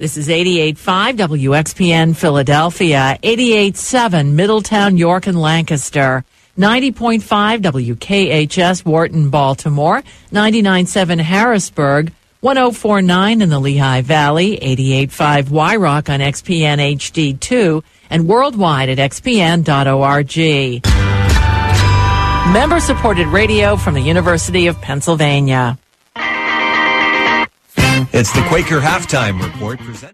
This is 88.5 WXPN Philadelphia, 88.7 Middletown, York, and Lancaster, 90.5 WKHS Wharton, Baltimore, 99.7 Harrisburg, 104.9 in the Lehigh Valley, 88.5 YRock on XPN HD2, and worldwide at xpn.org. Member-supported radio from the University of Pennsylvania. It's the Quaker Halftime Report presented.